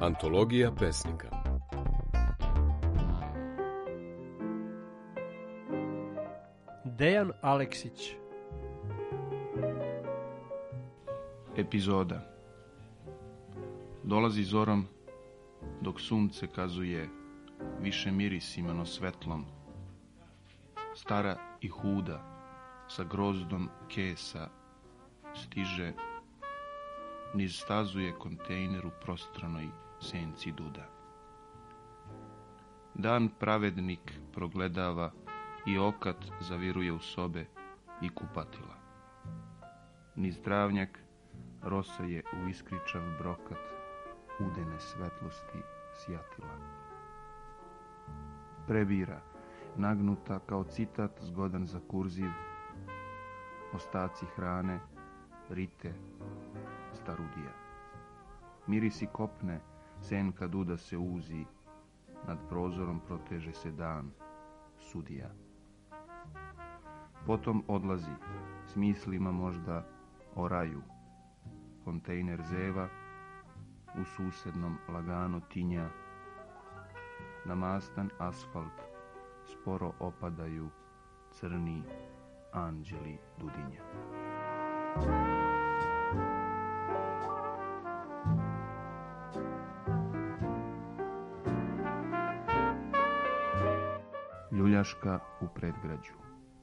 Antologija pesnika. Dejan Aleksić. Epizoda. Dolazi zorom, dok sunce kazuje više mirisima no svetlom. Stara i huda, sa grozdom kesa, stiže, niz stazuje kontejner u prostranoj senci duda. Dan pravednik progledava i okat zaviruje u sobe i kupatila. Niz travnjak rosa je u iskričav brokat udene svetlosti sjatila. Prebira, nagnuta kao citat zgodan za kurziv, ostaci hrane, rite, starudija. Mirisi kopne, senka duda se uzi, nad prozorom proteže se dan, sudija. Potom odlazi, s mislima možda o raju. Kontejner zeva, u susednom lagano tinja. Na mastan asfalt sporo opadaju crni anđeli dudinja. Ljuljaška u predgrađu.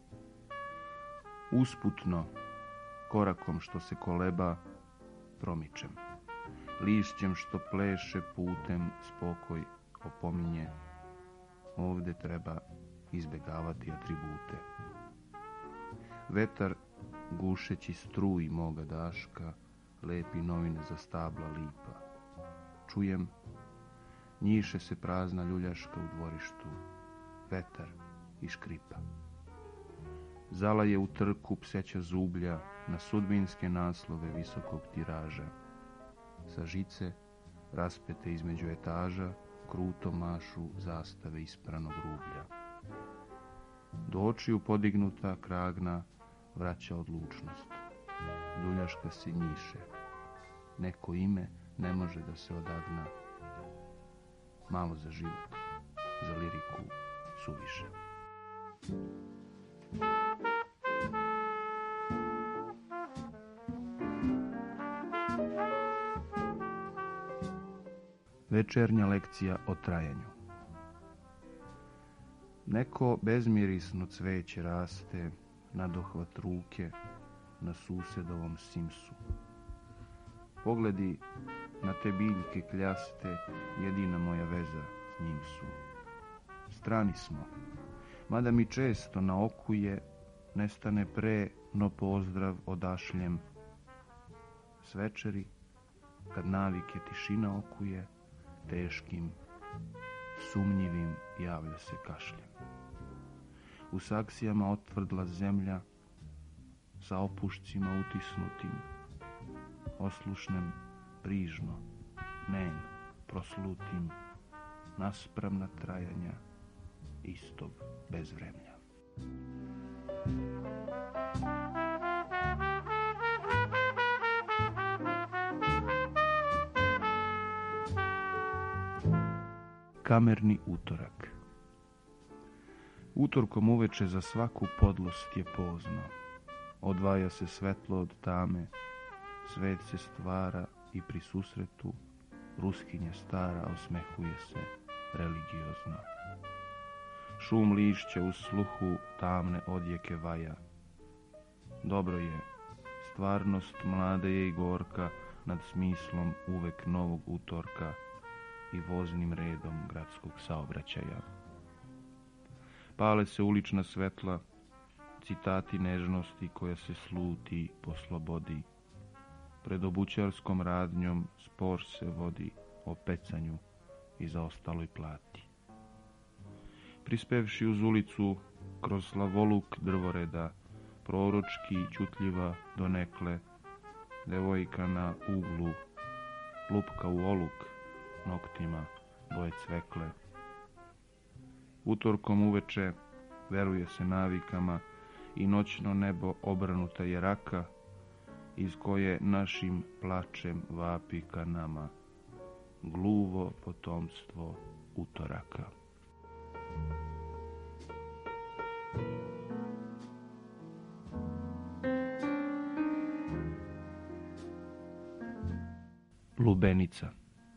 Usputno, korakom što se koleba, promičem. Lišćem što pleše putem spokoj opominje. Ovde treba izbegavati atribute. Vetar, gušeći struj moga daška, lepi novine za stabla lipa. Čujem, njiše se prazna ljuljaška u dvorištu. Vetar i škripa. Zala je u trku pseća zublja na sudbinske naslove visokog tiraža. Sa žice, raspete između etaža, kruto mašu zastave ispranog rublja. Do očiju podignuta kragna vraća odlučnost. Ljuljaška se njiše. Neko ime ne može da se odagna. Malo za život, za liriku suviše. Večernja lekcija o trajanju. Neko bezmirisno cveće raste na dohvat ruke na susedovom simsu. Pogledi na te biljke kljaste, jedina moja veza s njim su. Strani smo, mada mi često na oku je, nestane pre, no pozdrav odašljem. S večeri, kad navike tišina okuje, teškim, sumnjivim javlja se kašljem. U saksijama otvrdla zemlja, sa opušcima utisnutim, oslušnem brižno, nem, proslutim, naspravna trajanja istog bezvremlja. Kamerni utorak. Utorkom uveče za svaku podlost je pozno. Odvaja se svetlo od tame, svet se stvara i pri susretu ruskinja stara osmehuje se religiozno. Šum lišća u sluhu tamne odjeke vaja. Dobro je, stvarnost mlada je i gorka nad smislom uvek novog utorka i voznim redom gradskog saobraćaja. Pale se ulična svetla, citati nežnosti koja se sluti po slobodi. Pred obućarskom radnjom spor se vodi o pecanju i zaostaloj plati. Prispevši uz ulicu, kroz slavoluk drvoreda, proročki ćutljiva donekle, devojka na uglu, lupka u oluk, noktima boje cvekle. Utorkom uveče veruje se navikama i noćno nebo obrnuta je raka iz koje našim plačem vapi ka nama. gluvo potomstvo utoraka. Lubenica.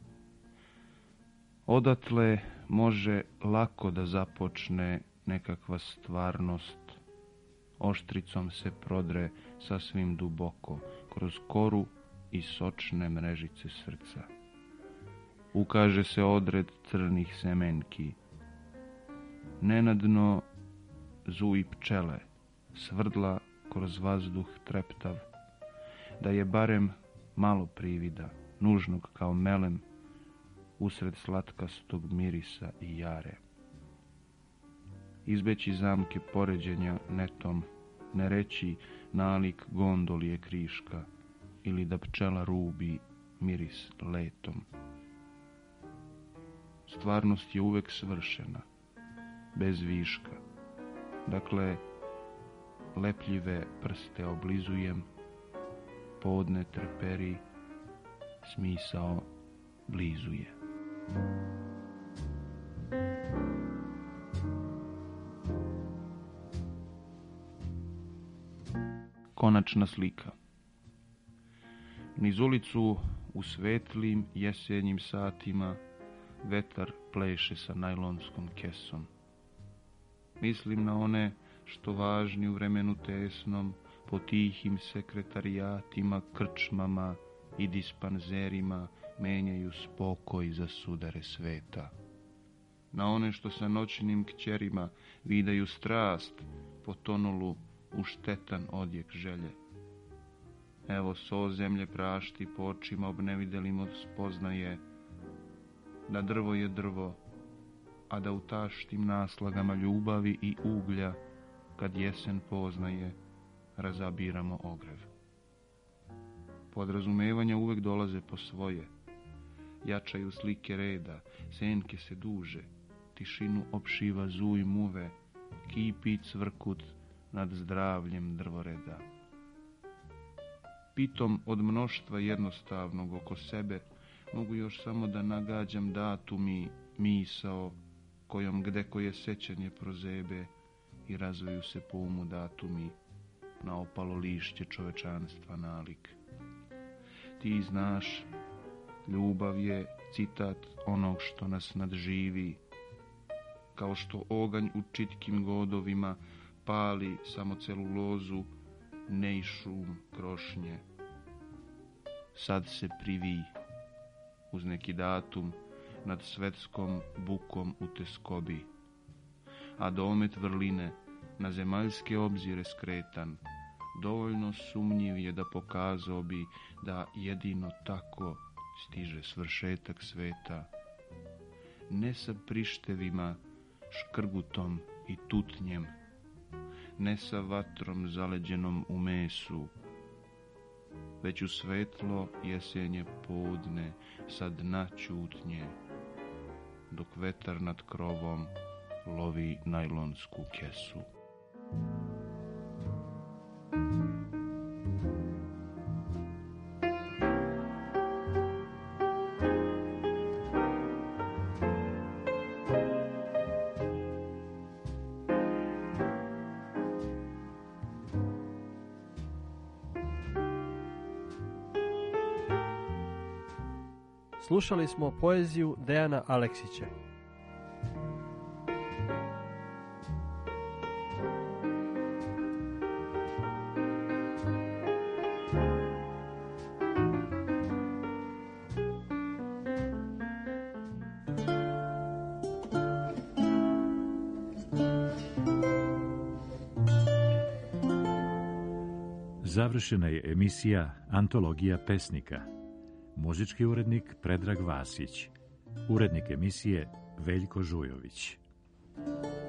Odatle može lako da započne nekakva stvarnost. Oštricom se prodre sasvim duboko, kroz koru i sočne mrežice srca. Ukaže se odred crnih semenki. Nenadno zuji pčele, svrdla kroz vazduh treptav, da je barem malo privida, nužnog kao melem, usred slatkastog mirisa i jare. Izbeći zamke poređenja netom, ne reći nalik gondoli je kriška ili da pčela rubi miris letom. Stvarnost je uvek svršena, bez viška. Dakle, lepljive prste oblizujem, podne treperi, smisao blizu je. Konačna slika. Niz ulicu u svetlim jesenjim satima vetar pleše sa najlonskom kesom. Mislim na one što važni u vremenu tesnom, po tihim sekretarijatima, krčmama i dispanzerima menjaju spokoj za sudare sveta. Na one što sa noćnim kćerima vidaju strast potonulu u štetan odjek želje. Evo so zemlje prašti po očima obnevidelim od spoznaje da drvo je drvo, a da u taštim naslagama ljubavi i uglja, kad jesen poznaje, razabiramo ogrev. Podrazumevanja uvek dolaze po svoje, jačaju slike reda, senke se duže, tišinu opšiva zuj muve, kipi cvrkut nad zdravljem drvoreda. Pitom od mnoštva jednostavnog oko sebe mogu još samo da nagađam datumi, misao, kojom gde koje sećanje prozebe i razvoju se po umu datumi na opalo lišće čovečanstva nalik. Ti znaš, ljubav je citat onog što nas nadživi, kao što oganj u čitkim godovima pali samo celulozu, ne i šum krošnje. Sad se privi uz neki datum nad svetskom bukom u teskobi, a domet vrline na zemaljske obzire skretan, dovoljno sumnjiv je da pokazao bi da jedino tako stiže svršetak sveta, ne sa prištevima, škrgutom i tutnjem, ne sa vatrom zaleđenom u mesu, već u svetlo jesenje podne sa dna ćutnje, dok vetar nad krovom lovi najlonsku kesu. Slušali smo poeziju Dejana Aleksića. Završena je emisija Antologija pesnika. Muzički urednik Predrag Vasić. Urednik emisije Veljko Žujović.